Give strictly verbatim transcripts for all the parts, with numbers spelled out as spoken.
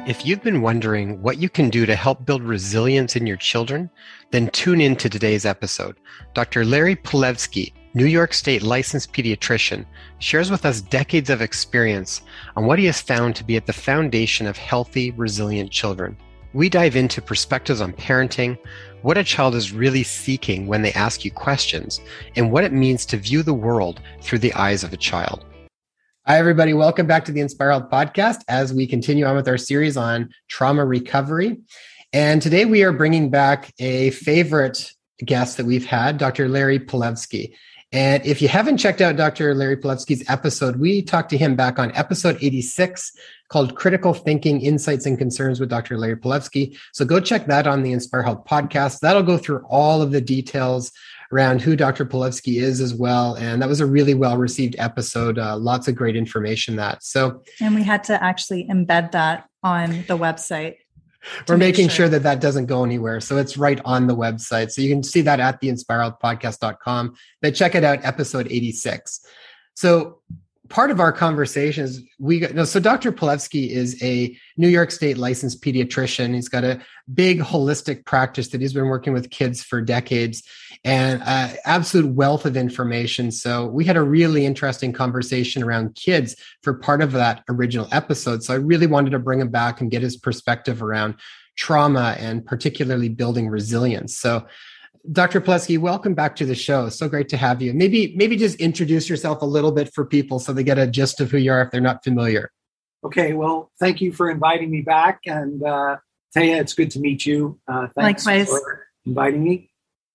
If you've been wondering what you can do to help build resilience in your children, then tune in to today's episode. Doctor Larry Palevsky, New York State licensed pediatrician, shares with us decades of experience on what he has found to be at the foundation of healthy, resilient children. We dive into perspectives on parenting, what a child is really seeking when they ask you questions, and what it means to view the world through the eyes of a child. Hi, everybody. Welcome back to the Inspire Health Podcast as we continue on with our series on trauma recovery. And today we are bringing back a favorite guest that we've had, Doctor Larry Palevsky. And if you haven't checked out Doctor Larry Palevsky's episode, we talked to him back on episode eighty-six called Critical Thinking, Insights and Concerns with Doctor Larry Palevsky. So go check that on the Inspire Health Podcast. That'll go through all of the details around who Doctor Palevsky is as well. And that was a really well-received episode. Uh, lots of great information that. So, and we had to actually embed that on the website. We're making sure. sure that that doesn't go anywhere. So it's right on the website. So you can see that at the inspire health podcast dot com. But check it out, episode eighty-six. So part of our conversation is we got, no, so Doctor Palevsky is a New York State licensed pediatrician. He's got a big holistic practice that he's been working with kids for decades and uh, absolute wealth of information. So we had a really interesting conversation around kids for part of that original episode. So I really wanted to bring him back and get his perspective around trauma and particularly building resilience. So Doctor Palevsky, welcome back to the show. So great to have you. Maybe, maybe just introduce yourself a little bit for people so they get a gist of who you are if they're not familiar. Okay, well, thank you for inviting me back. And uh, Taya, it's good to meet you. Uh, thanks Likewise. for inviting me.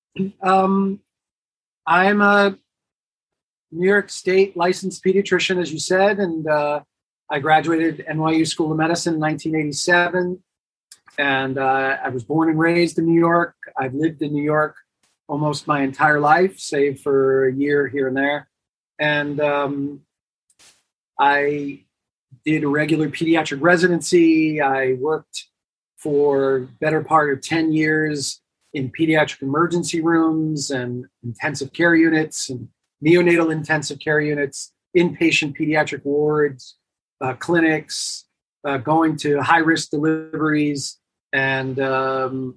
Um, I'm a New York State licensed pediatrician, as you said, and uh, I graduated N Y U School of Medicine in nineteen eighty-seven. And uh, I was born and raised in New York. I've lived in New York almost my entire life, save for a year here and there. And um, I did a regular pediatric residency. I worked for better part of ten years in pediatric emergency rooms and intensive care units and neonatal intensive care units, inpatient pediatric wards, uh, clinics, uh, going to high-risk deliveries. And um,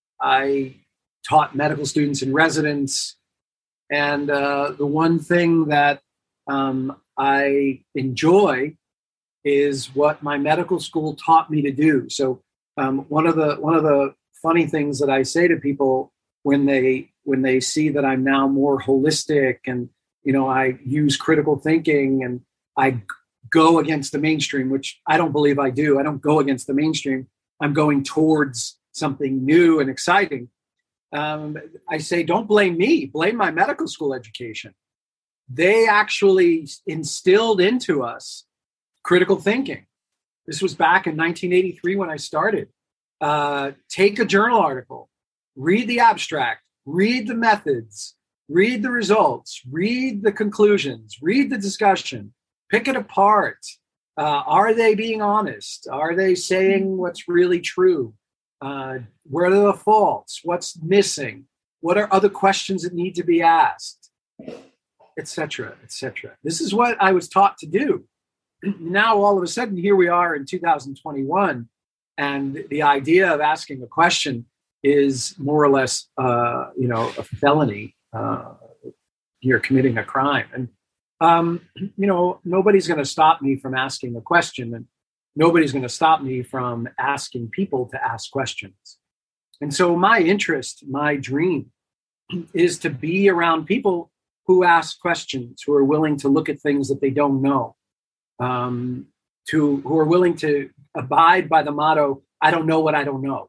I taught medical students and residents. And uh, the one thing that um, I enjoy is what my medical school taught me to do. So um, one of the one of the funny things that I say to people when they when they see that I'm now more holistic and you know I use critical thinking and I go against the mainstream, which I don't believe I do. I don't go against the mainstream. I'm going towards something new and exciting. Um, I say, don't blame me, blame my medical school education. They actually instilled into us critical thinking. This was back in nineteen eighty-three when I started. Uh, take a journal article, read the abstract, read the methods, read the results, read the conclusions, read the discussion, pick it apart. Uh, are they being honest? Are they saying what's really true? Uh, where are the faults? What's missing? What are other questions that need to be asked? Et cetera, et cetera. This is what I was taught to do. Now, all of a sudden, here we are in two thousand twenty-one, and the idea of asking a question is more or less, uh, you know, a felony. Uh, you're committing a crime, and Um, you know, nobody's going to stop me from asking a question, and nobody's going to stop me from asking people to ask questions. And so my interest, my dream is to be around people who ask questions, who are willing to look at things that they don't know, um, to who are willing to abide by the motto, I don't know what I don't know.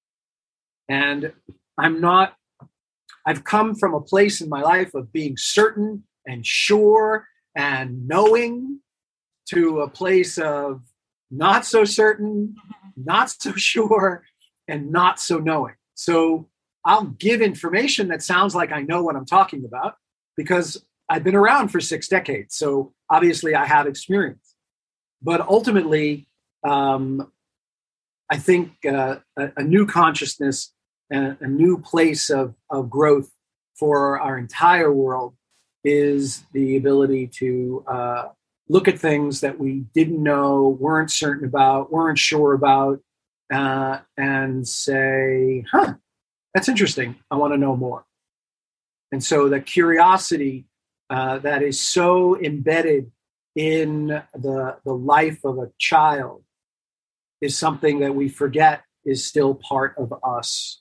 And I'm not, I've come from a place in my life of being certain and sure and knowing to a place of not so certain, not so sure, and not so knowing. So I'll give information that sounds like I know what I'm talking about because I've been around for six decades. So obviously I have experience. But ultimately, um, I think uh, a, a new consciousness and a new place of, of growth for our entire world is the ability to uh, look at things that we didn't know, weren't certain about, weren't sure about, uh, and say, huh, that's interesting. I want to know more. And so the curiosity uh, that is so embedded in the, the life of a child is something that we forget is still part of us.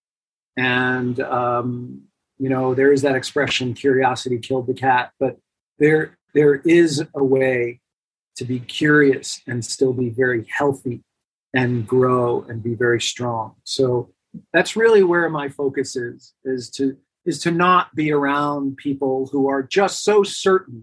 And, um, you know, there is that expression, curiosity killed the cat, but there, there is a way to be curious and still be very healthy and grow and be very strong. So that's really where my focus is, is to, is to not be around people who are just so certain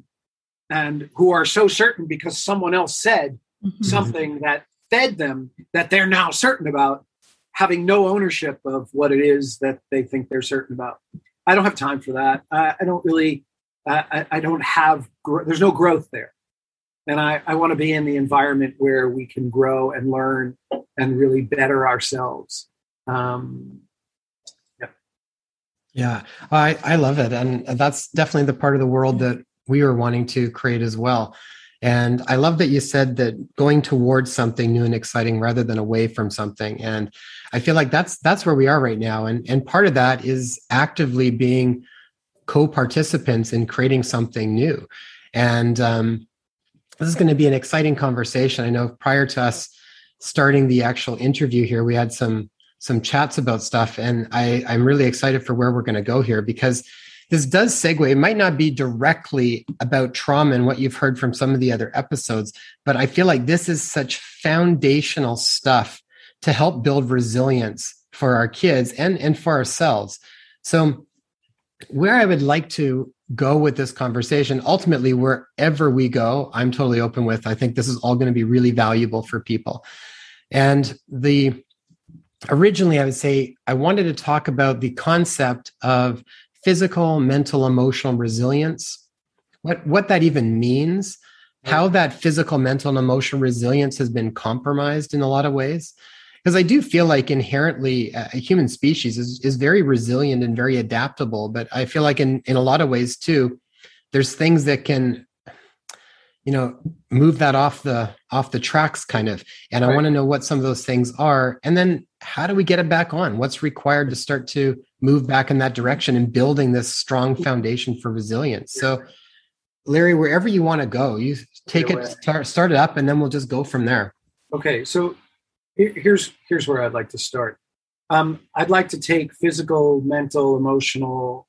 and who are so certain because someone else said mm-hmm. something that fed them that they're now certain about, having no ownership of what it is that they think they're certain about. I don't have time for that. I, I don't really, I, I don't have, gr- there's no growth there. And I, I want to be in the environment where we can grow and learn and really better ourselves. Um, yeah. Yeah, I, I love it. And that's definitely the part of the world that we are wanting to create as well. And I love that you said that going towards something new and exciting rather than away from something. And I feel like that's that's where we are right now. And, and part of that is actively being co-participants in creating something new. And um, this is going to be an exciting conversation. I know prior to us starting the actual interview here, we had some some chats about stuff. And I, I'm really excited for where we're going to go here, because this does segue. It might not be directly about trauma and what you've heard from some of the other episodes, but I feel like this is such foundational stuff to help build resilience for our kids and, and for ourselves. So where I would like to go with this conversation, ultimately, wherever we go, I'm totally open with. I think this is all going to be really valuable for people. And the originally, I would say I wanted to talk about the concept of physical, mental, emotional resilience, what, what that even means, how that physical, mental, and emotional resilience has been compromised in a lot of ways. Because I do feel like inherently a human species is, is very resilient and very adaptable. But I feel like in, in a lot of ways too, there's things that can, you know, move that off the off the tracks kind of. And I right. want to know what some of those things are. And then how do we get it back on? What's required to start to move back in that direction and building this strong foundation for resilience? So Larry, wherever you want to go, you take it, start, start it up, and then we'll just go from there. Okay. So here's, here's where I'd like to start. Um, I'd like to take physical, mental, emotional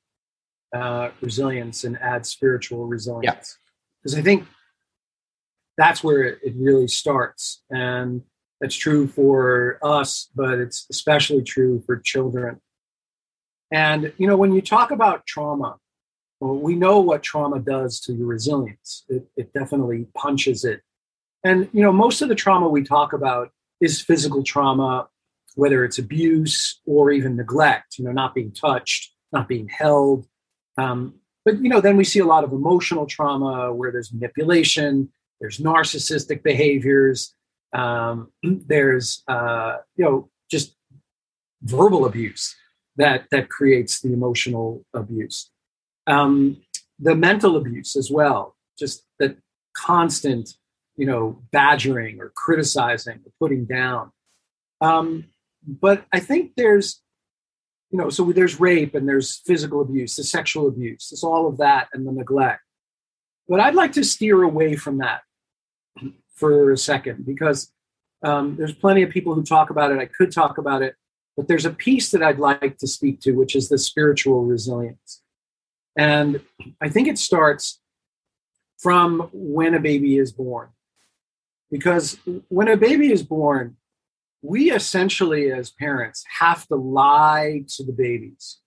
uh, resilience and add spiritual resilience. Because yeah. I think that's where it really starts. And that's true for us, but it's especially true for children. And, you know, when you talk about trauma, well, we know what trauma does to your resilience. It, it definitely punches it. And, you know, most of the trauma we talk about is physical trauma, whether it's abuse or even neglect, you know, not being touched, not being held. Um, but, you know, then we see a lot of emotional trauma where there's manipulation, there's narcissistic behaviors, um, there's, uh, you know, just verbal abuse that, that creates the emotional abuse. Um, the mental abuse as well, just that constant, you know, badgering or criticizing or putting down. Um, but I think there's, you know, so there's rape and there's physical abuse, the sexual abuse, there's all of that and the neglect. But I'd like to steer away from that for a second, because um, there's plenty of people who talk about it. I could talk about it, but there's a piece that I'd like to speak to, which is the spiritual resilience. And I think it starts from when a baby is born. Because when a baby is born, we essentially as parents have to lie to the babies.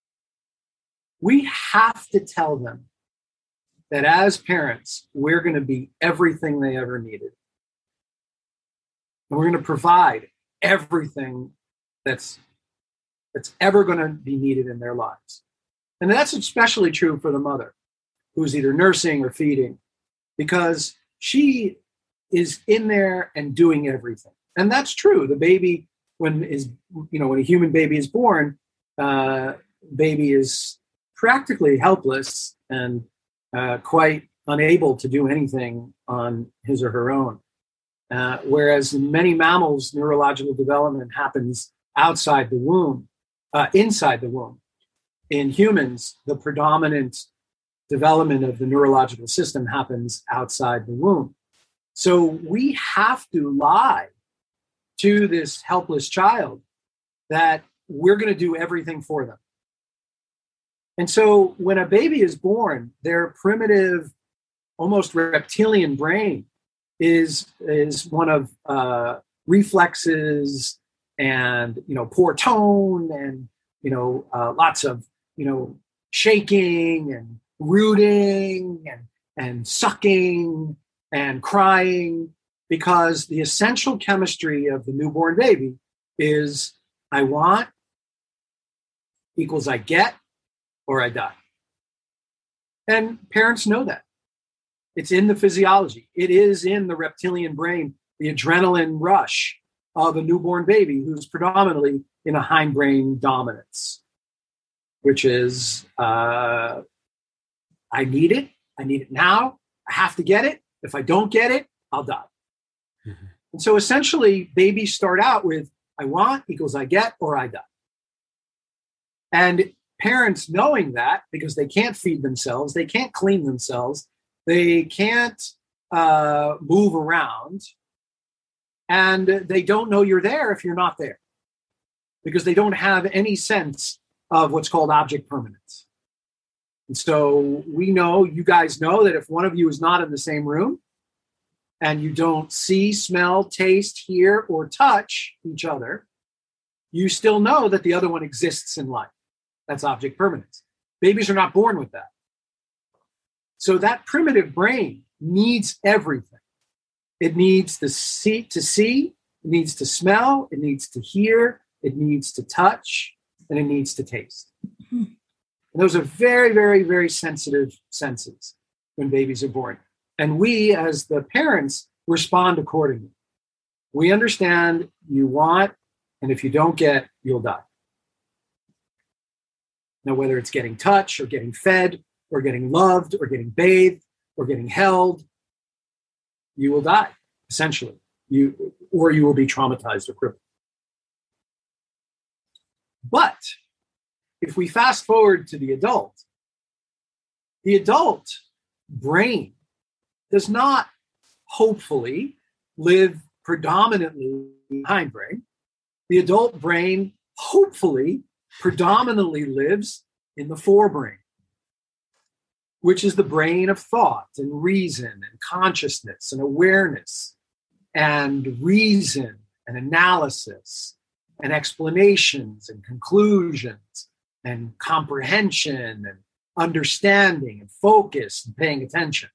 We have to tell them that as parents, we're going to be everything they ever needed. And we're going to provide everything that's, that's ever going to be needed in their lives. And that's especially true for the mother, who's either nursing or feeding, because she is in there and doing everything. And that's true. The baby, when is, you know, when a human baby is born, uh, baby is practically helpless and uh, quite unable to do anything on his or her own. Uh, whereas in many mammals, neurological development happens outside the womb, uh, inside the womb. In humans, the predominant development of the neurological system happens outside the womb. So we have to lie to this helpless child that we're going to do everything for them. And so when a baby is born, their primitive, almost reptilian brain is, is one of uh, reflexes and, you know, poor tone and, you know, uh, lots of, you know, shaking and rooting and, and sucking and crying, because the essential chemistry of the newborn baby is I want equals I get or I die. And parents know that. It's in the physiology. It is in the reptilian brain, the adrenaline rush of a newborn baby who's predominantly in a hindbrain dominance, which is uh, I need it. I need it now. I have to get it. If I don't get it, I'll die. Mm-hmm. And so essentially, babies start out with I want equals I get or I die. And parents knowing that, because they can't feed themselves, they can't clean themselves, they can't uh, move around, and they don't know you're there if you're not there, because they don't have any sense of what's called object permanence. And so we know, you guys know, that if one of you is not in the same room and you don't see, smell, taste, hear, or touch each other, you still know that the other one exists in life. That's object permanence. Babies are not born with that. So that primitive brain needs everything. It needs to see, to see, it needs to smell, it needs to hear, it needs to touch, and it needs to taste. And those are very, very, very sensitive senses when babies are born. And we, as the parents, respond accordingly. We understand you want, and if you don't get, you'll die. Now, whether it's getting touch or getting fed or getting loved or getting bathed or getting held, you will die, essentially. You, or you will be traumatized or crippled. But if we fast forward to the adult, the adult brain does not hopefully live predominantly in the hindbrain. The adult brain hopefully predominantly lives in the forebrain, which is the brain of thought and reason and consciousness and awareness and reason and analysis and explanations and conclusions and comprehension and understanding and focus and paying attention.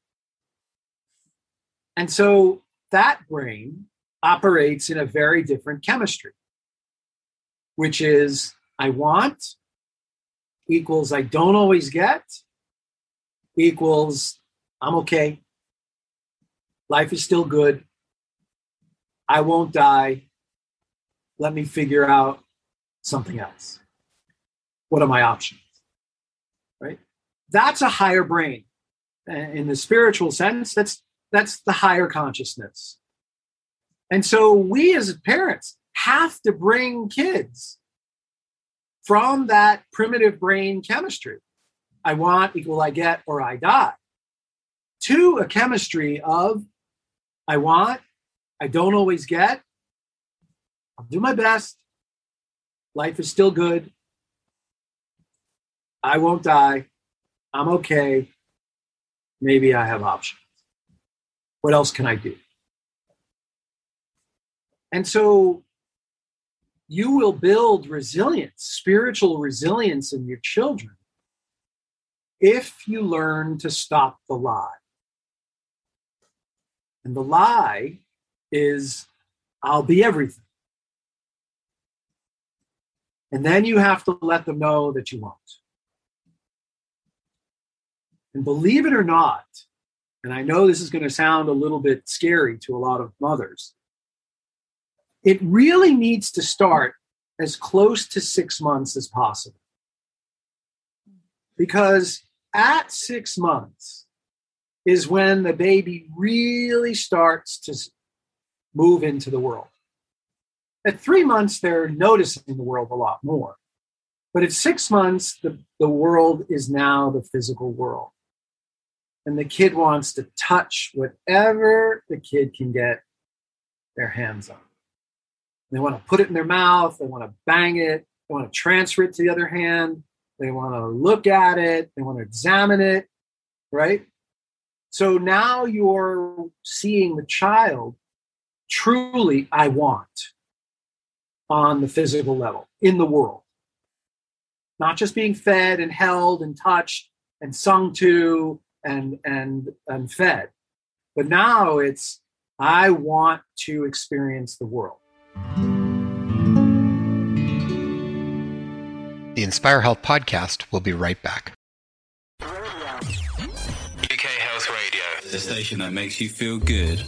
And so that brain operates in a very different chemistry, which is I want equals I don't always get equals I'm okay. Life is still good. I won't die. Let me figure out something else. What are my options? Right? That's a higher brain. In the spiritual sense, that's that's the higher consciousness. And so we as parents have to bring kids from that primitive brain chemistry, I want equal I get or I die, to a chemistry of I want, I don't always get, I'll do my best, life is still good, I won't die, I'm okay, maybe I have options. What else can I do? And so you will build resilience, spiritual resilience in your children, if you learn to stop the lie. And the lie is, I'll be everything. And then you have to let them know that you won't. And believe it or not, and I know this is going to sound a little bit scary to a lot of mothers, it really needs to start as close to six months as possible. Because at six months, is when the baby really starts to move into the world. At three months, they're noticing the world a lot more. But at six months, the, the world is now the physical world. And the kid wants to touch whatever the kid can get their hands on. They want to put it in their mouth. They want to bang it. They want to transfer it to the other hand. They want to look at it. They want to examine it, right? So now you're seeing the child truly, I want, on the physical level, in the world. Not just being fed and held and touched and sung to and, and, and fed. But now it's, I want to experience the world. The Inspire Health podcast will be right back. U K Health Radio, the station that makes you feel good.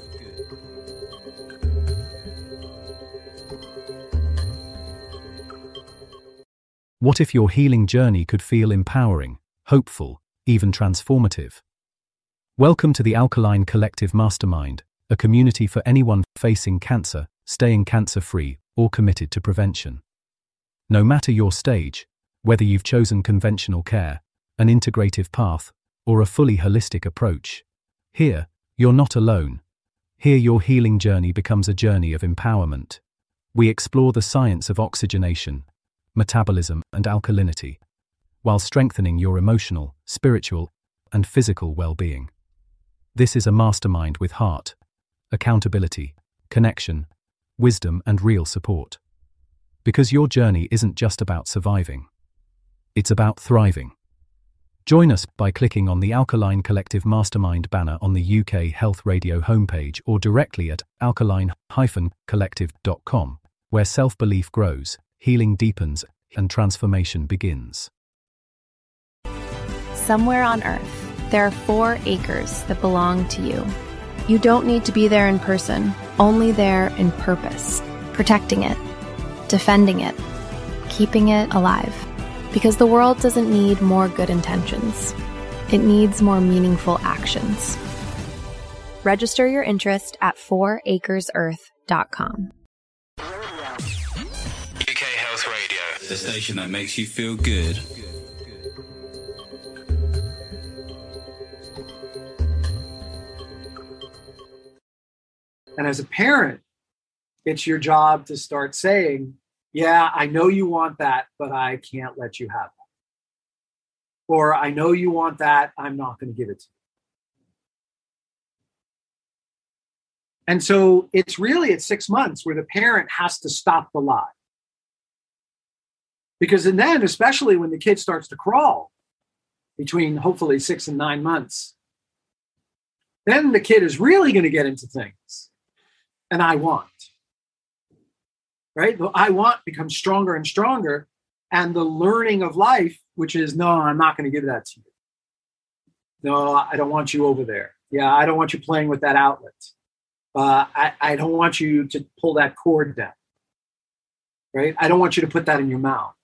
What if your healing journey could feel empowering, hopeful, even transformative? Welcome to the Alkaline Collective Mastermind, a community for anyone facing cancer, staying cancer-free, or committed to prevention. No matter your stage, whether you've chosen conventional care, an integrative path, or a fully holistic approach, here, you're not alone. Here your healing journey becomes a journey of empowerment. We explore the science of oxygenation, metabolism, and alkalinity, while strengthening your emotional, spiritual, and physical well-being. This is a mastermind with heart, accountability, connection, wisdom, and real support. Because your journey isn't just about surviving. It's about thriving. Join us by clicking on the Alkaline Collective Mastermind banner on the U K Health Radio homepage or directly at alkaline dash collective dot com, where self-belief grows, healing deepens, and transformation begins. Somewhere on Earth, there are four acres that belong to you. You don't need to be there in person, only there in purpose, protecting it, defending it, keeping it alive. Because the world doesn't need more good intentions. It needs more meaningful actions. Register your interest at four acres earth dot com. U K Health Radio, the station that makes you feel good. And as a parent, it's your job to start saying, yeah, I know you want that, but I can't let you have that. Or I know you want that, I'm not going to give it to you. And so it's really at six months where the parent has to stop the lie. Because and then, especially when the kid starts to crawl between hopefully six and nine months, then the kid is really going to get into things. And I want. Right? The I want becomes stronger and stronger. And the learning of life, which is, no, I'm not going to give that to you. No, I don't want you over there. Yeah, I don't want you playing with that outlet. Uh, I, I don't want you to pull that cord down. Right? I don't want you to put that in your mouth.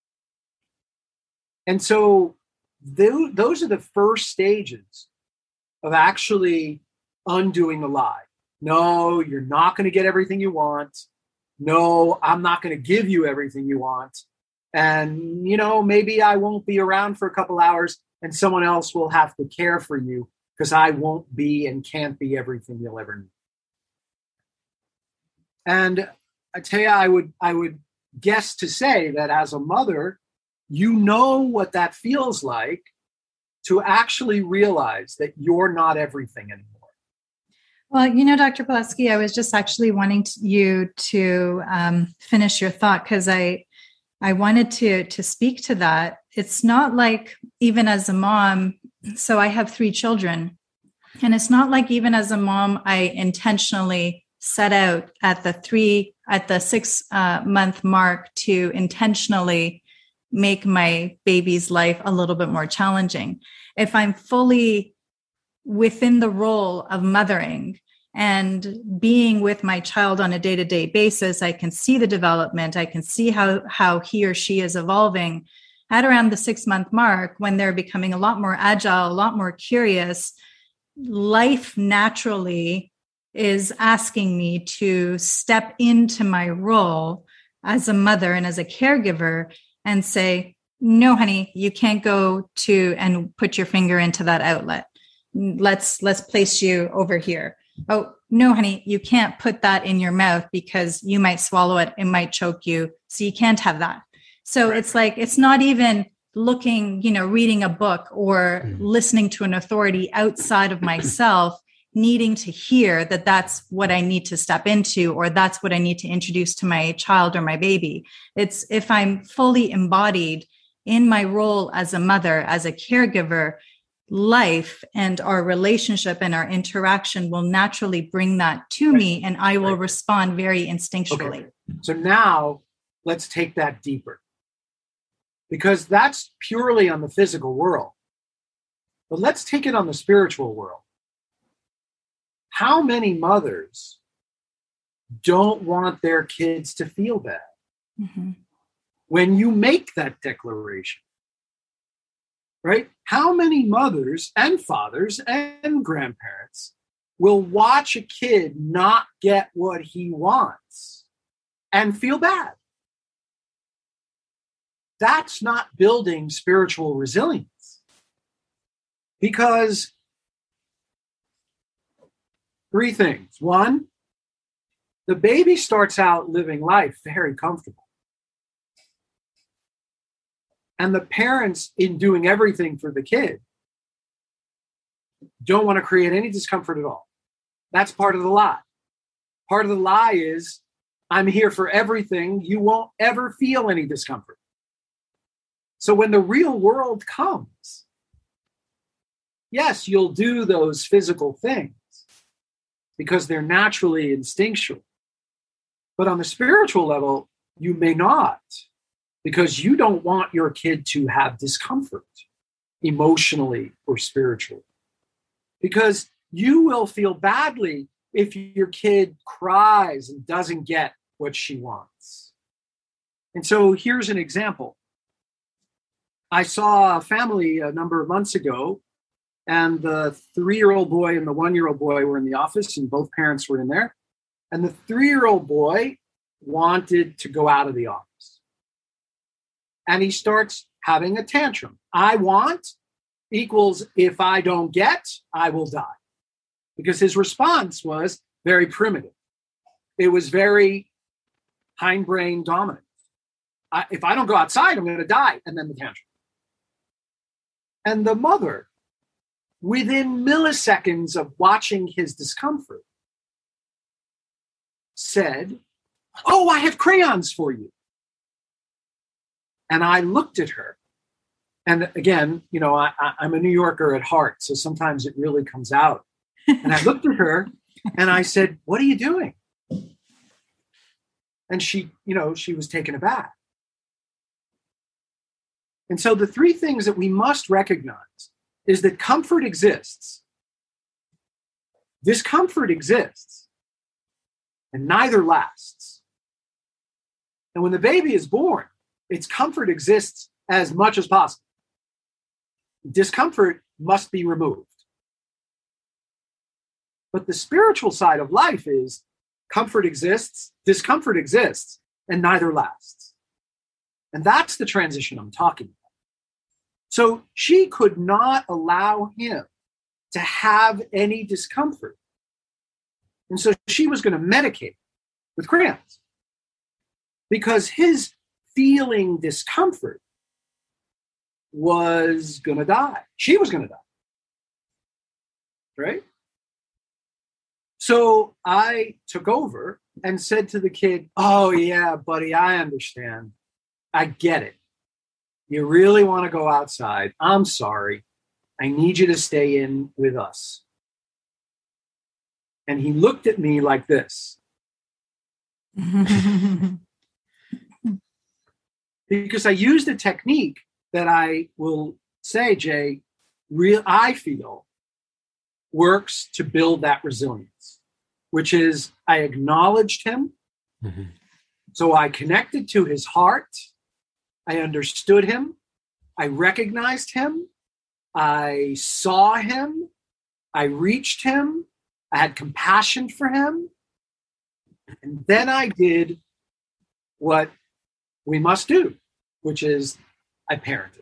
And so th- those are the first stages of actually undoing the lie. No, you're not going to get everything you want. No, I'm not going to give you everything you want. And, you know, maybe I won't be around for a couple hours and someone else will have to care for you because I won't be and can't be everything you'll ever need. And I tell you, I would, I would guess to say that as a mother, you know what that feels like to actually realize that you're not everything anymore. Well, you know, Doctor Pilecki, I was just actually wanting to, you to um, finish your thought because I, I wanted to to speak to that. It's not like even as a mom. So I have three children, and it's not like even as a mom, I intentionally set out at the three at the six uh, month mark to intentionally make my baby's life a little bit more challenging. If I'm fully within the role of mothering and being with my child on a day-to-day basis, I can see the development. I can see how, how he or she is evolving at around the six-month mark when they're becoming a lot more agile, a lot more curious. life naturally is asking me to step into my role as a mother and as a caregiver and say, no, honey, you can't go to and put your finger into that outlet. Let's, let's place you over here. Oh, no, honey, you can't put that in your mouth because you might swallow it. It might choke you. So you can't have that. So right. It's like, it's not even looking, you know, reading a book or mm. listening to an authority outside of myself, needing to hear that that's what I need to step into, or that's what I need to introduce to my child or my baby. It's if I'm fully embodied in my role as a mother, as a caregiver, life and our relationship and our interaction will naturally bring that to right. me, and I will right. respond very instinctually. Okay. So now let's take that deeper, because that's purely on the physical world. But let's take it on the spiritual world. How many mothers don't want their kids to feel bad? Mm-hmm. When you make that declaration, right? How many mothers and fathers and grandparents will watch a kid not get what he wants and feel bad? That's not building spiritual resilience. Because three things. One, the baby starts out living life very comfortable. And the parents, in doing everything for the kid, don't want to create any discomfort at all. That's part of the lie. Part of the lie is, I'm here for everything. You won't ever feel any discomfort. So when the real world comes, yes, you'll do those physical things because they're naturally instinctual. But on the spiritual level, you may not, because you don't want your kid to have discomfort emotionally or spiritually. Because you will feel badly if your kid cries and doesn't get what she wants. And so here's an example. I saw a family a number of months ago, and the three-year-old boy and the one-year-old boy were in the office, and both parents were in there. And the three-year-old boy wanted to go out of the office. And he starts having a tantrum. I want equals if I don't get, I will die. Because his response was very primitive. It was very hindbrain dominant. I, if I don't go outside, I'm going to die. And then the tantrum. And the mother, within milliseconds of watching his discomfort, said, "Oh, I have crayons for you." And I looked at her. And again, you know, I, I, I'm a New Yorker at heart, so sometimes it really comes out. And I looked at her and I said, "What are you doing?" And she, you know, she was taken aback. And so the three things that we must recognize is that comfort exists, discomfort exists, and neither lasts. And when the baby is born, its comfort exists as much as possible. Discomfort must be removed. But the spiritual side of life is comfort exists, discomfort exists, and neither lasts. And that's the transition I'm talking about. So she could not allow him to have any discomfort. And so she was going to medicate with crayons because his feeling discomfort was going to die. She was going to die. Right? So I took over and said to the kid, "Oh, yeah, buddy, I understand. I get it. You really want to go outside. I'm sorry. I need you to stay in with us." And he looked at me like this. Because I used a technique that I will say, Jay, real I feel works to build that resilience, which is I acknowledged him. Mm-hmm. So I connected to his heart. I understood him. I recognized him. I saw him. I reached him. I had compassion for him. And then I did what we must do, which is I parented.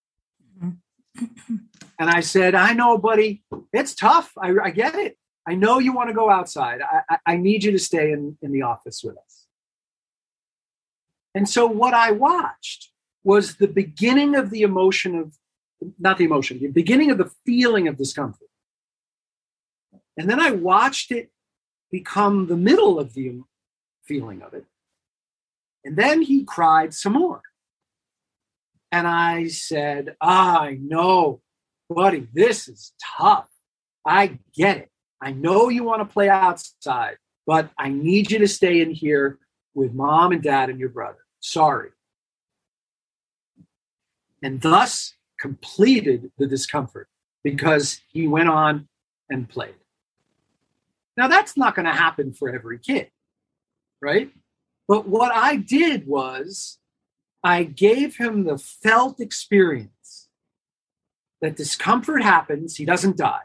And I said, I know, buddy, it's tough. I, I get it. I know you want to go outside. I, I, I need you to stay in, in the office with us. And so what I watched was the beginning of the emotion of, not the emotion, the beginning of the feeling of discomfort. And then I watched it become the middle of the feeling of it. And then he cried some more. And I said, ah, I know, buddy, this is tough. I get it. I know you want to play outside, but I need you to stay in here with mom and dad and your brother. Sorry. And thus completed the discomfort because he went on and played. Now, that's not going to happen for every kid, right? But what I did was I gave him the felt experience that discomfort happens, he doesn't die.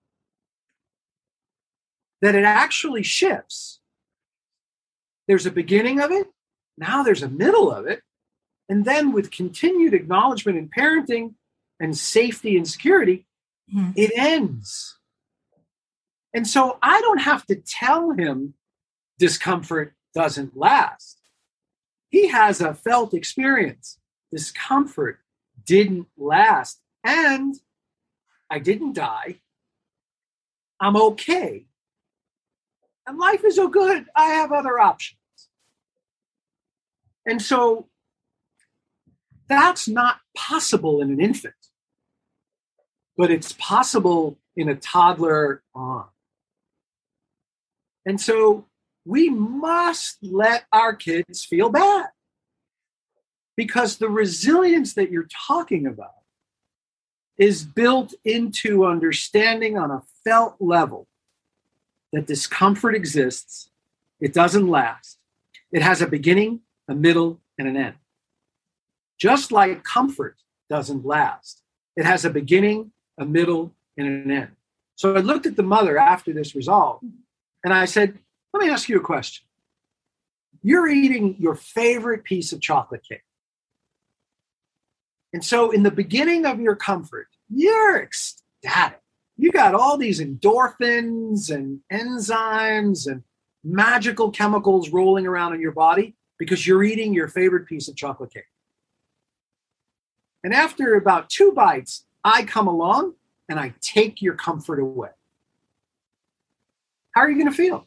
That it actually shifts. There's a beginning of it, now there's a middle of it, and then with continued acknowledgement in parenting and safety and security, mm-hmm. it ends. And so I don't have to tell him discomfort doesn't last. He has a felt experience. Discomfort didn't last. And I didn't die. I'm okay. And life is so good, I have other options. And so that's not possible in an infant, but it's possible in a toddler on. And so we must let our kids feel bad because the resilience that you're talking about is built into understanding on a felt level that discomfort exists. It doesn't last. It has a beginning, a middle, and an end. Just like comfort doesn't last. It has a beginning, a middle, and an end. So I looked at the mother after this resolved, and I said, let me ask you a question. You're eating your favorite piece of chocolate cake. And so in the beginning of your comfort, you're ecstatic. You got all these endorphins and enzymes and magical chemicals rolling around in your body because you're eating your favorite piece of chocolate cake. And after about two bites, I come along and I take your comfort away. How are you going to feel?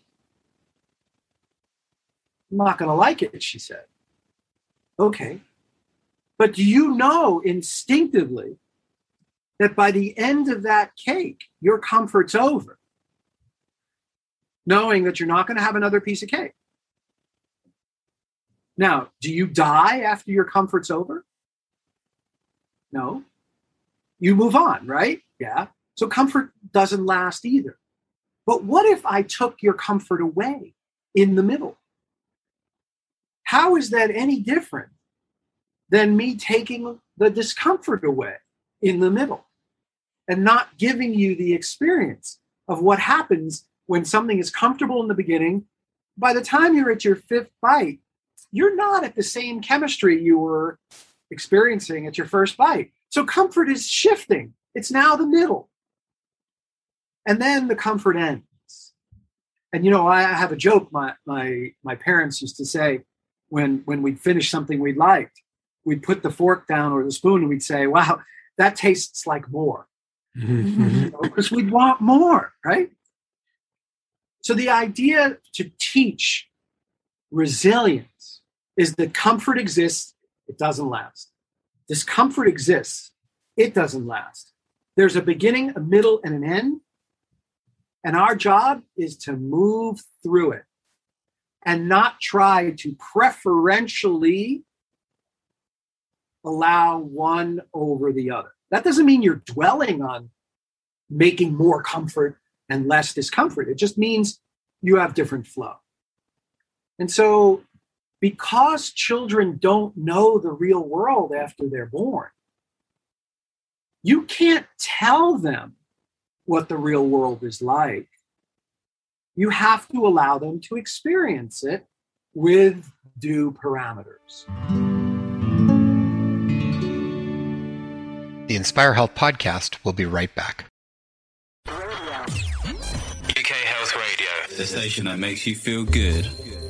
I'm not going to like it, she said. Okay. But do you know instinctively that by the end of that cake, your comfort's over, knowing that you're not going to have another piece of cake? Now, do you die after your comfort's over? No. You move on, right? Yeah. So comfort doesn't last either. But what if I took your comfort away in the middle? How is that any different than me taking the discomfort away in the middle and not giving you the experience of what happens when something is comfortable in the beginning? By the time you're at your fifth bite, you're not at the same chemistry you were experiencing at your first bite. So comfort is shifting. It's now the middle. And then the comfort ends. And, you know, I have a joke my my my parents used to say when, when we'd finish something we liked, we'd put the fork down or the spoon and we'd say, wow, that tastes like more. Mm-hmm. You know, because we'd want more, right? So the idea to teach resilience is that comfort exists, it doesn't last. Discomfort exists, it doesn't last. There's a beginning, a middle, and an end. And our job is to move through it and not try to preferentially allow one over the other. That doesn't mean you're dwelling on making more comfort and less discomfort. It just means you have different flow. And so because children don't know the real world after they're born, you can't tell them what the real world is like. You have to allow them to experience it with due parameters. The Inspire Health podcast will be right back. U K Health Radio, the station that makes you feel good.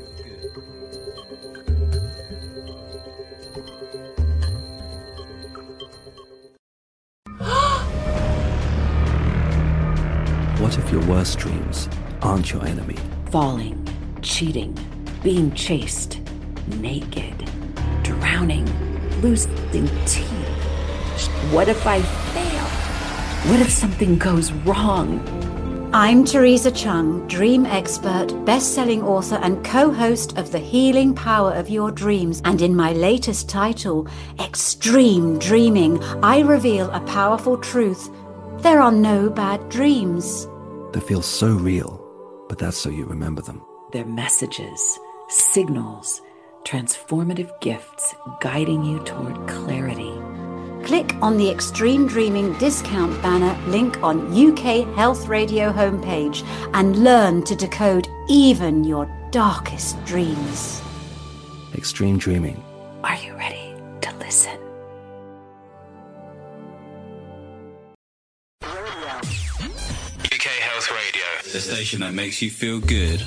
What if your worst dreams aren't your enemy? Falling, cheating, being chased, naked, drowning, losing teeth. What if I fail? What if something goes wrong? I'm Teresa Chung, dream expert, best-selling author and co-host of The Healing Power of Your Dreams. And in my latest title, Extreme Dreaming, I reveal a powerful truth. There are no bad dreams. They feel so real, but that's so you remember them. They're messages, signals, transformative gifts guiding you toward clarity. Click on the Extreme Dreaming discount banner link on U K Health Radio homepage and learn to decode even your darkest dreams. Extreme Dreaming. Are you ready to listen? U K Health Radio, the station that makes you feel good.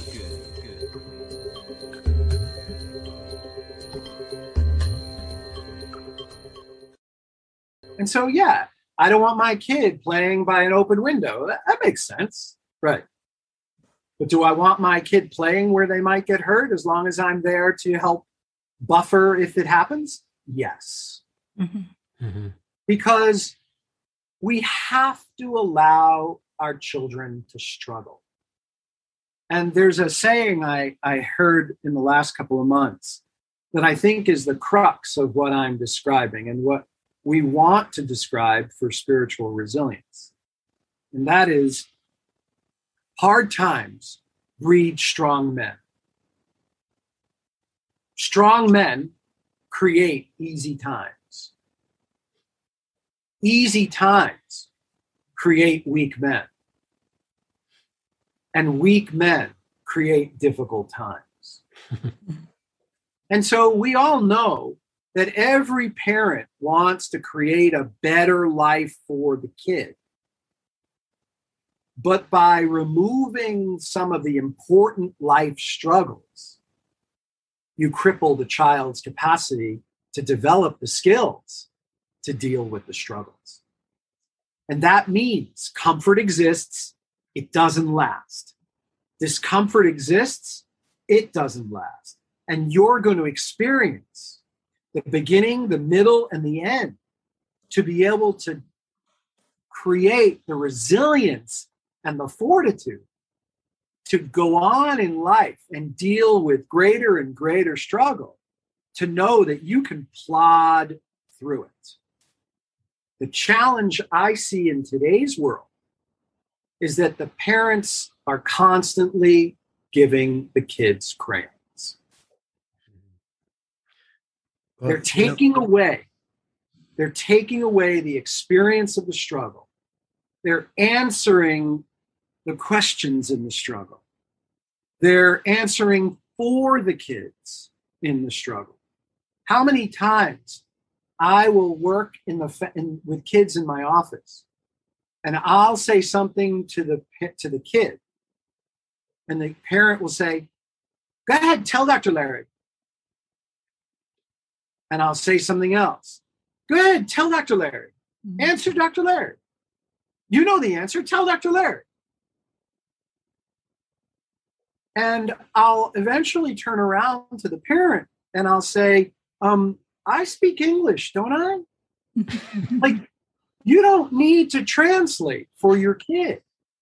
And so, yeah, I don't want my kid playing by an open window. That, that makes sense. Right. But do I want my kid playing where they might get hurt as long as I'm there to help buffer if it happens? Yes. Mm-hmm. Mm-hmm. Because we have to allow our children to struggle. And there's a saying I, I heard in the last couple of months that I think is the crux of what I'm describing and what we want to describe for spiritual resilience. And that is, hard times breed strong men. Strong men create easy times. Easy times create weak men. And weak men create difficult times. And so we all know that every parent wants to create a better life for the kid. But by removing some of the important life struggles, you cripple the child's capacity to develop the skills to deal with the struggles. And that means comfort exists, it doesn't last. Discomfort exists, it doesn't last. And you're going to experience the beginning, the middle, and the end to be able to create the resilience and the fortitude to go on in life and deal with greater and greater struggle, to know that you can plod through it. The challenge I see in today's world is that the parents are constantly giving the kids crayons. Well, they're taking you know, away, they're taking away the experience of the struggle. They're answering the questions in the struggle. They're answering for the kids in the struggle. How many times I will work in the in, with kids in my office, and I'll say something to the to the kid, and the parent will say, "Go ahead, tell Doctor Larry." And I'll say something else. "Go ahead, tell Doctor Larry. Answer Doctor Larry. You know the answer, tell Doctor Larry." And I'll eventually turn around to the parent and I'll say, um, I speak English, don't I? Like, you don't need to translate for your kid.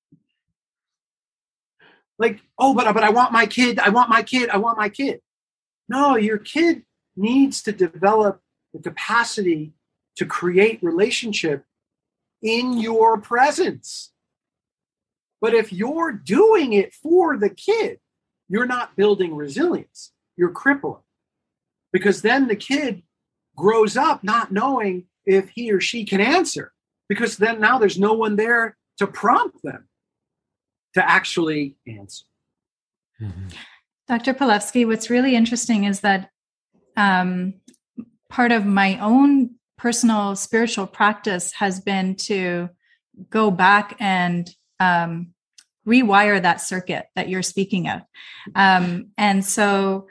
Like, oh, but, but I want my kid, I want my kid, I want my kid. No, your kid needs to develop the capacity to create relationship in your presence. But if you're doing it for the kid, you're not building resilience. You're crippling. Because then the kid grows up not knowing if he or she can answer. Because then now there's no one there to prompt them to actually answer. Mm-hmm. Doctor Pilevsky, what's really interesting is that um, part of my own personal spiritual practice has been to go back and um, rewire that circuit that you're speaking of. Um, and so,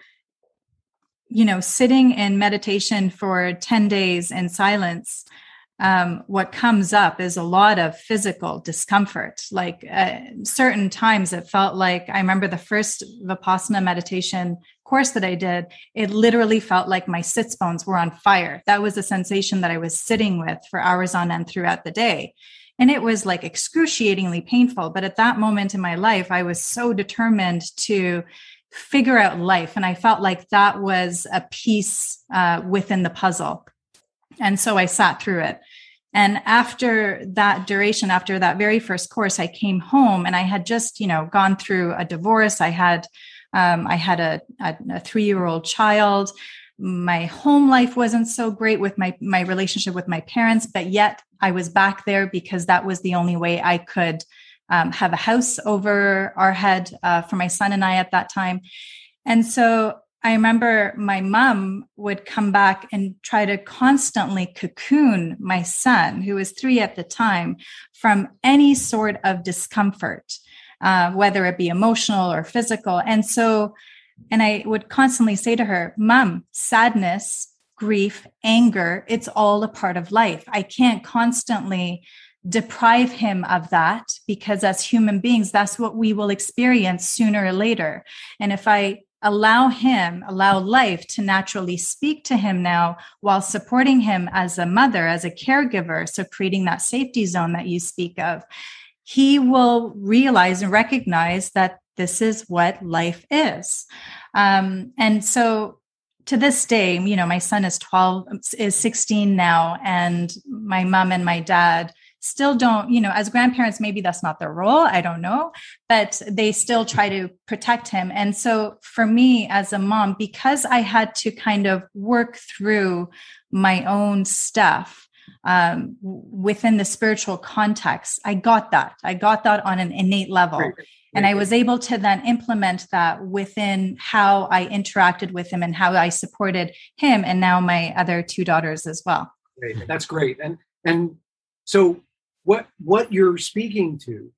you know, sitting in meditation for ten days in silence, um, what comes up is a lot of physical discomfort. Like uh, certain times it felt like, I remember the first Vipassana meditation course that I did, it literally felt like my sits bones were on fire. That was a sensation that I was sitting with for hours on end throughout the day. And it was like excruciatingly painful. But at that moment in my life, I was so determined to figure out life. And I felt like that was a piece uh, within the puzzle. And so I sat through it. And after that duration, after that very first course, I came home and I had just, you know, gone through a divorce. I had, um, I had a, a, a three-year-old child. My home life wasn't so great with my, my relationship with my parents, but yet I was back there because that was the only way I could um, have a house over our head uh, for my son and I at that time. And so I remember my mom would come back and try to constantly cocoon my son, who was three at the time, from any sort of discomfort, uh, whether it be emotional or physical. And so, and I would constantly say to her, Mom, sadness, grief, anger, it's all a part of life. I can't constantly deprive him of that because as human beings, that's what we will experience sooner or later. And if I allow him, allow life to naturally speak to him now while supporting him as a mother, as a caregiver, so creating that safety zone that you speak of, he will realize and recognize that this is what life is. Um, and so to this day, you know, my son is twelve, is sixteen now, and my mom and my dad still don't, you know, as grandparents, maybe that's not their role. I don't know, but they still try to protect him. And so for me as a mom, because I had to kind of work through my own stuff um, within the spiritual context, I got that. I got that on an innate level. Right. And I was able to then implement that within how I interacted with him and how I supported him and now my other two daughters as well. Great. That's great. And, and so What what you're speaking to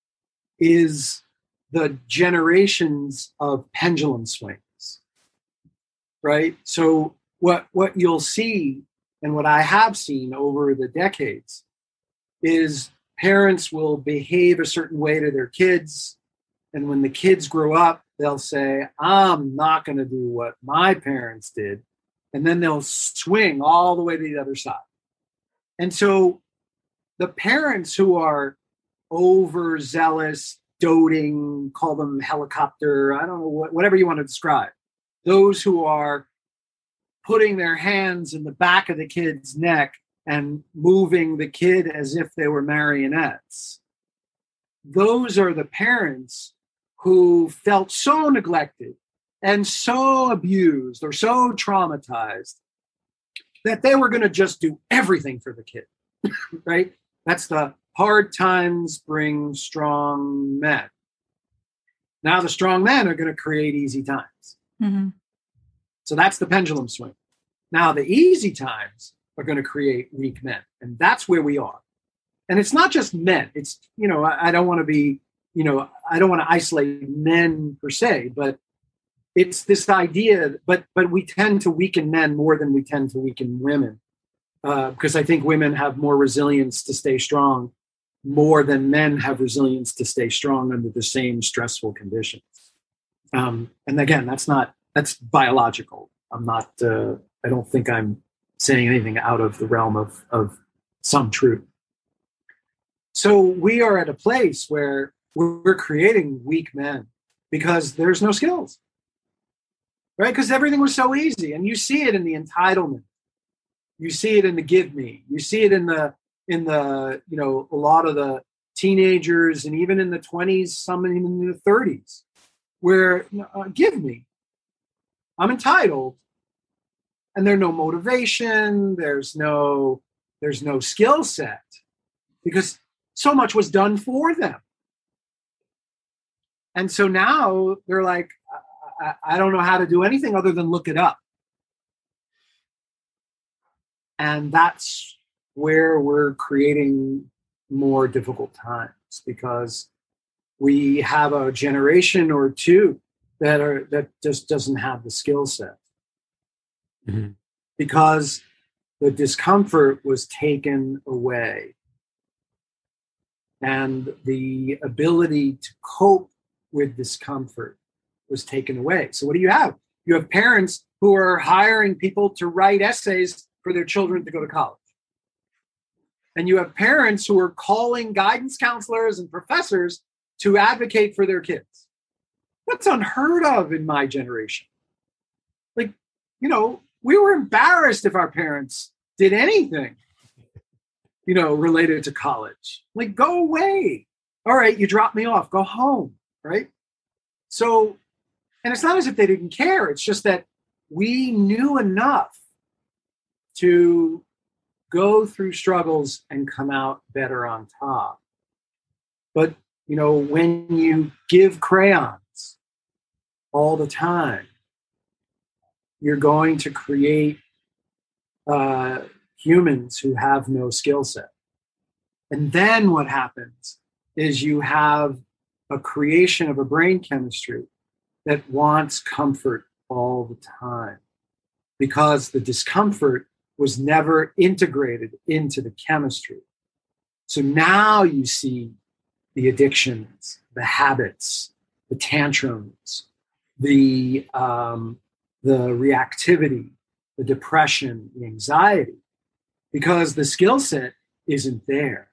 is the generations of pendulum swings, right? So what what you'll see and what I have seen over the decades is parents will behave a certain way to their kids. And when the kids grow up, they'll say, I'm not going to do what my parents did. And then they'll swing all the way to the other side. And so the parents who are overzealous, doting, call them helicopter, I don't know, what, whatever you want to describe, those who are putting their hands in the back of the kid's neck and moving the kid as if they were marionettes, those are the parents who felt so neglected and so abused or so traumatized that they were going to just do everything for the kid, right? That's the hard times bring strong men. Now the strong men are going to create easy times. Mm-hmm. So that's the pendulum swing. Now the easy times are going to create weak men. And that's where we are. And it's not just men. It's, you know, I, I don't want to be, you know, I don't want to isolate men per se, but it's this idea, but but we tend to weaken men more than we tend to weaken women. Uh, because I think women have more resilience to stay strong, more than men have resilience to stay strong under the same stressful conditions. Um, and again, that's not, that's biological. I'm not, uh, I don't think I'm saying anything out of the realm of, of some truth. So we are at a place where we're creating weak men because there's no skills, right? Because everything was so easy. And you see it in the entitlement. You see it in the give me. You see it in the, in the, you know, a lot of the teenagers and even in the twenties, some even in the thirties, where uh, give me. I'm entitled. And there's no motivation. There's no, there's no skill set because so much was done for them. And so now they're like, I, I don't know how to do anything other than look it up. And that's where we're creating more difficult times, because we have a generation or two that are that just doesn't have the skill set. Mm-hmm. Because the discomfort was taken away. And the ability to cope with discomfort was taken away. So what do you have? You have parents who are hiring people to write essays for their children to go to college. And you have parents who are calling guidance counselors and professors to advocate for their kids. That's unheard of in my generation. Like, you know, we were embarrassed if our parents did anything, you know, related to college. Like, go away. All right, you dropped me off. Go home, right? So, and it's not as if they didn't care. It's just that we knew enough to go through struggles and come out better on top. But, you know, when you give crayons all the time, you're going to create uh, humans who have no skill set. And then what happens is you have a creation of a brain chemistry that wants comfort all the time, because the discomfort was never integrated into the chemistry. So now you see the addictions, the habits, the tantrums, the um, the reactivity, the depression, the anxiety, because the skill set isn't there,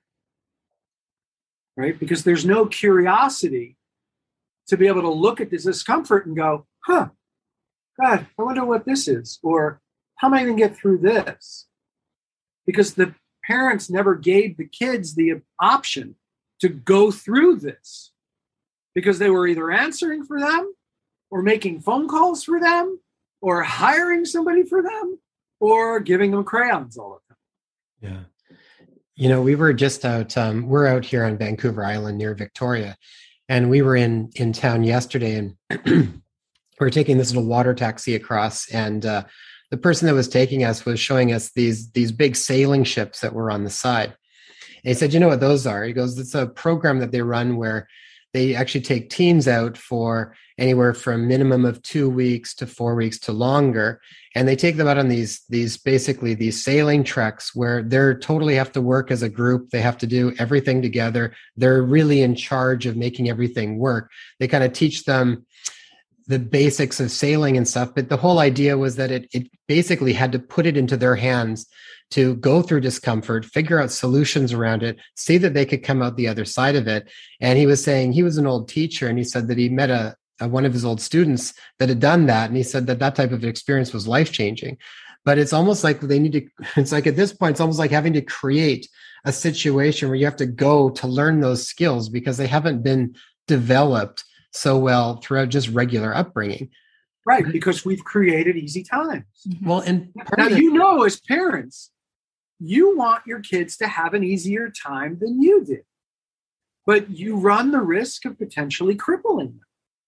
right? Because there's no curiosity to be able to look at this discomfort and go, huh, God, I wonder what this is, or how am I going to get through this? Because the parents never gave the kids the option to go through this, because they were either answering for them or making phone calls for them or hiring somebody for them or giving them crayons all the time. Yeah. You know, we were just out, um, we're out here on Vancouver Island near Victoria, and we were in, in town yesterday, and we were taking this little water taxi across, and uh, the person that was taking us was showing us these, these big sailing ships that were on the side. And he said, you know what those are? He goes, it's a program that they run where they actually take teams out for anywhere from minimum of two weeks to four weeks to longer. And they take them out on these, these basically these sailing treks where they're totally have to work as a group. They have to do everything together. They're really in charge of making everything work. They kind of teach them the basics of sailing and stuff. But the whole idea was that it, it basically had to put it into their hands to go through discomfort, figure out solutions around it, see that they could come out the other side of it. And he was saying he was an old teacher, and he said that he met a, a one of his old students that had done that. And he said that that type of experience was life-changing. But it's almost like they need to, it's like at this point, it's almost like having to create a situation where you have to go to learn those skills because they haven't been developed so well throughout just regular upbringing. Right, because we've created easy times. Well, and now you know, as parents, you want your kids to have an easier time than you did, but you run the risk of potentially crippling them.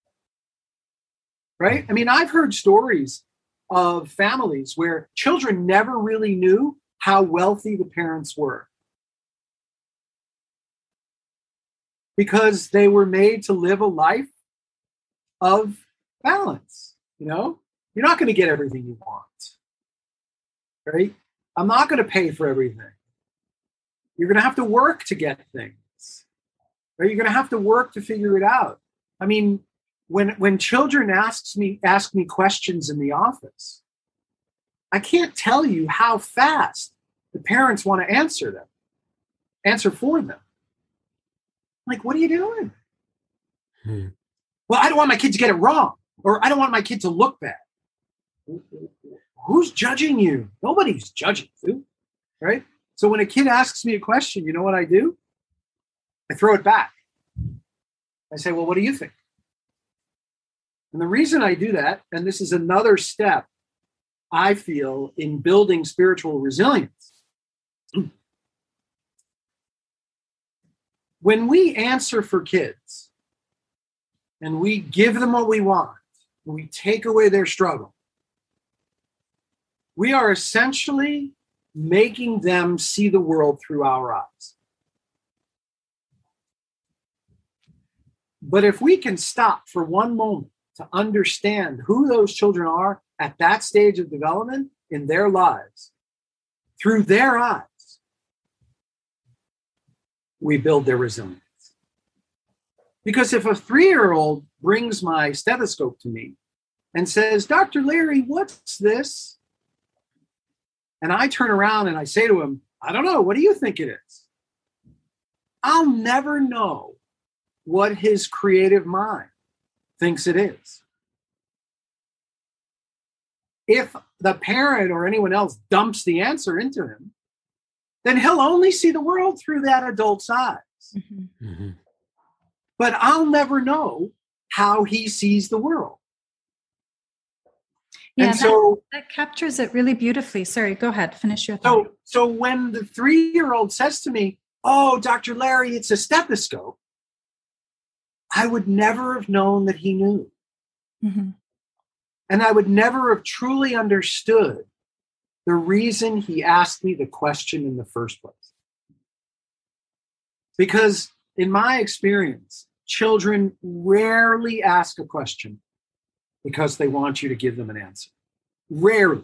Right? I mean, I've heard stories of families where children never really knew how wealthy the parents were because they were made to live a life of balance. You know, you're not going to get everything you want, right? I'm not going to pay for everything. You're going to have to work to get things, right? You're going to have to work to figure it out. I mean, when when children asks me ask me questions in the office, I can't tell you how fast the parents want to answer them, answer for them. Like, what are you doing? Hmm. Well, I don't want my kid to get it wrong, or I don't want my kid to look bad. Who's judging you? Nobody's judging you, right? So when a kid asks me a question, you know what I do? I throw it back. I say, well, what do you think? And the reason I do that, and this is another step, I feel, in building spiritual resilience, when we answer for kids and we give them what we want, and we take away their struggle, we are essentially making them see the world through our eyes. But if we can stop for one moment to understand who those children are at that stage of development in their lives, through their eyes, we build their resilience. Because if a three-year-old brings my stethoscope to me and says, Doctor Larry, what's this? And I turn around and I say to him, I don't know, what do you think it is? I'll never know what his creative mind thinks it is. If the parent or anyone else dumps the answer into him, then he'll only see the world through that adult's eyes. Mm-hmm. Mm-hmm. But I'll never know how he sees the world. Yeah, and so that, that captures it really beautifully. Sorry, go ahead, finish your thought. So, so when the three-year-old says to me, oh, Doctor Larry, it's a stethoscope, I would never have known that he knew. Mm-hmm. And I would never have truly understood the reason he asked me the question in the first place. Because in my experience, children rarely ask a question because they want you to give them an answer. Rarely.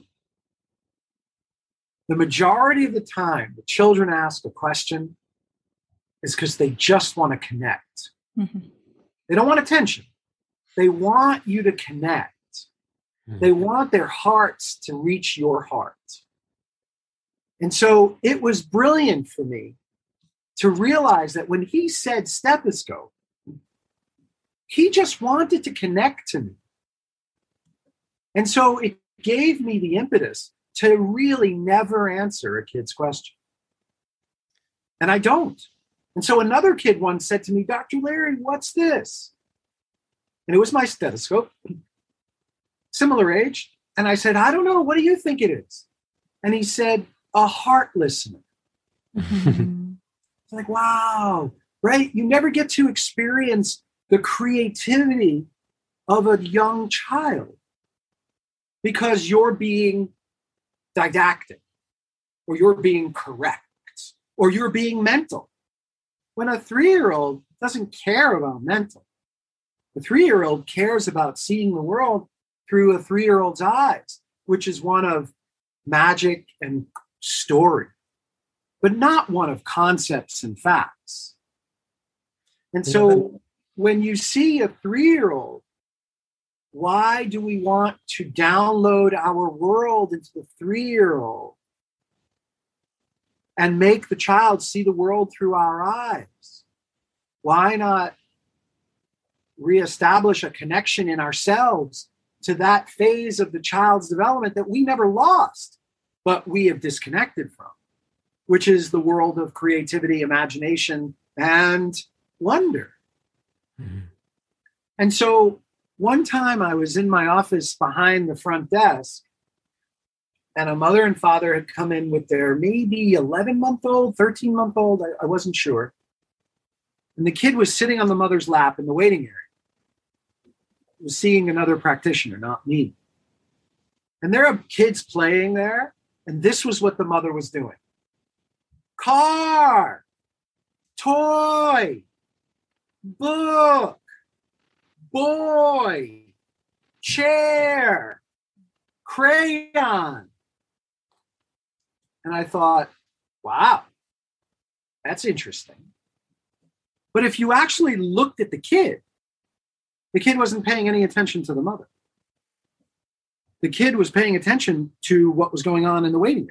The majority of the time, the children ask a question is because they just want to connect. Mm-hmm. They don't want attention. They want you to connect. Mm-hmm. They want their hearts to reach your heart. And so it was brilliant for me to realize that when he said stethoscope, he just wanted to connect to me. And so it gave me the impetus to really never answer a kid's question. And I don't. And so another kid once said to me, Doctor Larry, what's this? And it was my stethoscope, similar age. And I said, I don't know. What do you think it is? And he said, a heart listener. Mm-hmm. It's like, wow, right? You never get to experience the creativity of a young child because you're being didactic or you're being correct or you're being mental. When a three-year-old doesn't care about mental, the three-year-old cares about seeing the world through a three-year-old's eyes, which is one of magic and story, but not one of concepts and facts. And so when you see a three-year-old, why do we want to download our world into the three-year-old and make the child see the world through our eyes? Why not reestablish a connection in ourselves to that phase of the child's development that we never lost, but we have disconnected from, which is the world of creativity, imagination, and wonder. Mm-hmm. And so one time I was in my office behind the front desk, and a mother and father had come in with their maybe eleven-month-old, thirteen-month-old, I, I wasn't sure. And the kid was sitting on the mother's lap in the waiting area. He was seeing another practitioner, not me. And there are kids playing there, and this was what the mother was doing. Car, toy, book, boy, chair, crayon. And I thought, wow, that's interesting. But if you actually looked at the kid, the kid wasn't paying any attention to the mother. The kid was paying attention to what was going on in the waiting area.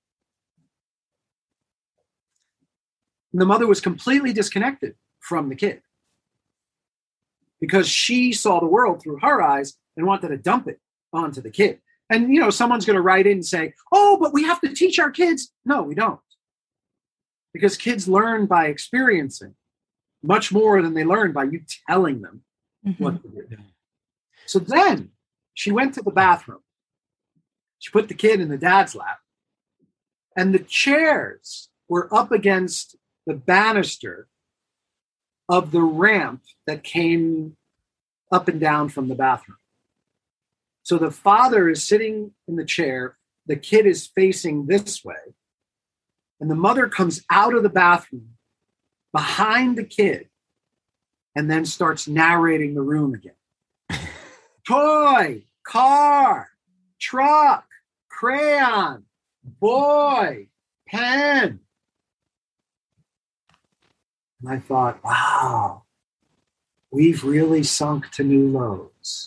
And the mother was completely disconnected from the kid because she saw the world through her eyes and wanted to dump it onto the kid. And, you know, someone's going to write in and say, oh, but we have to teach our kids. No, we don't. Because kids learn by experiencing much more than they learn by you telling them mm-hmm. what to do. So then she went to the bathroom. She put the kid in the dad's lap. And the chairs were up against the banister of the ramp that came up and down from the bathroom. So the father is sitting in the chair, the kid is facing this way, and the mother comes out of the bathroom behind the kid and then starts narrating the room again. Toy, car, truck, crayon, boy, pen. And I thought, wow, we've really sunk to new lows.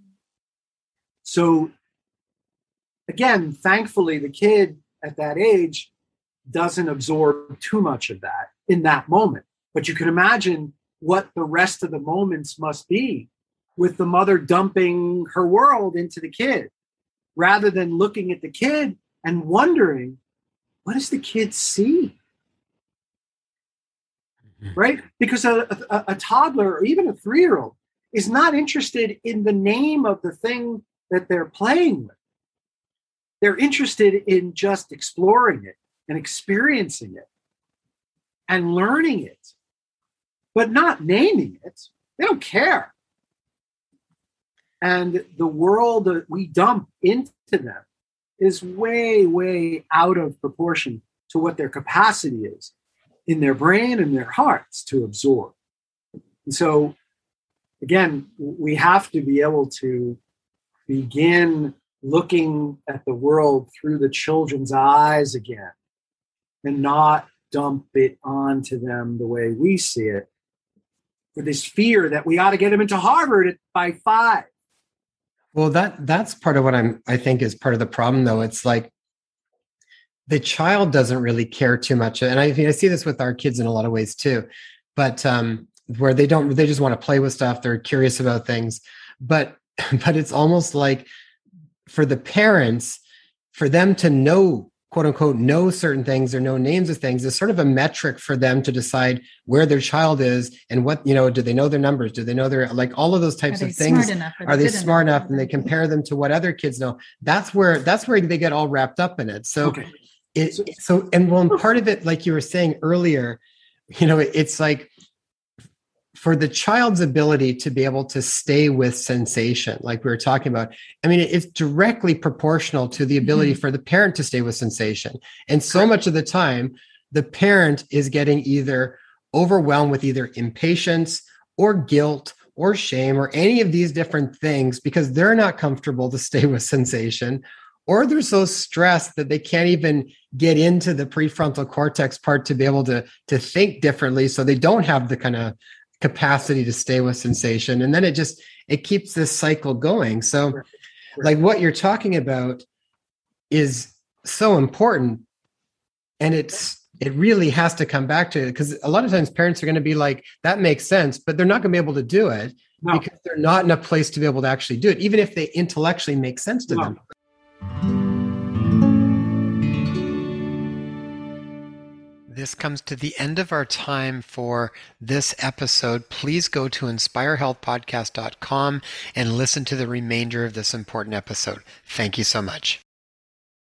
So again, thankfully, the kid at that age doesn't absorb too much of that in that moment. But you can imagine what the rest of the moments must be with the mother dumping her world into the kid, rather than looking at the kid and wondering, what does the kid see? Mm-hmm. Right? Because a, a, a toddler or even a three-year-old is not interested in the name of the thing that they're playing with. They're interested in just exploring it and experiencing it and learning it, but not naming it. They don't care. And the world that we dump into them is way, way out of proportion to what their capacity is in their brain and their hearts to absorb. And so, again, we have to be able to begin looking at the world through the children's eyes again and not dump it onto them the way we see it, with this fear that we ought to get them into Harvard by five. Well, that that's part of what I'm I think is part of the problem, though. It's like the child doesn't really care too much, and I, I see this with our kids in a lot of ways too. But um, where they don't, they just want to play with stuff. They're curious about things, but but it's almost like for the parents, for them to know, quote unquote, know certain things or know names of things is sort of a metric for them to decide where their child is and what, you know, do they know their numbers? Do they know their, like all of those types of things? Are they, are they smart enough? And they compare them to what other kids know. That's where, that's where they get all wrapped up in it. So, okay. it, so, and well, part of it, like you were saying earlier, you know, it's like, for the child's ability to be able to stay with sensation, like we were talking about, I mean, it's directly proportional to the ability mm-hmm. for the parent to stay with sensation. And so much of the time, the parent is getting either overwhelmed with either impatience or guilt or shame or any of these different things because they're not comfortable to stay with sensation, or they're so stressed that they can't even get into the prefrontal cortex part to be able to, to think differently. So they don't have the kind of capacity to stay with sensation. And then it just, it keeps this cycle going. So right. Right. like what you're talking about is so important. And it's, it really has to come back to it, because a lot of times parents are going to be like, that makes sense, but they're not going to be able to do it no. because they're not in a place to be able to actually do it, even if they intellectually make sense to no. them. This comes to the end of our time for this episode. Please go to inspire health podcast dot com and listen to the remainder of this important episode. Thank you so much.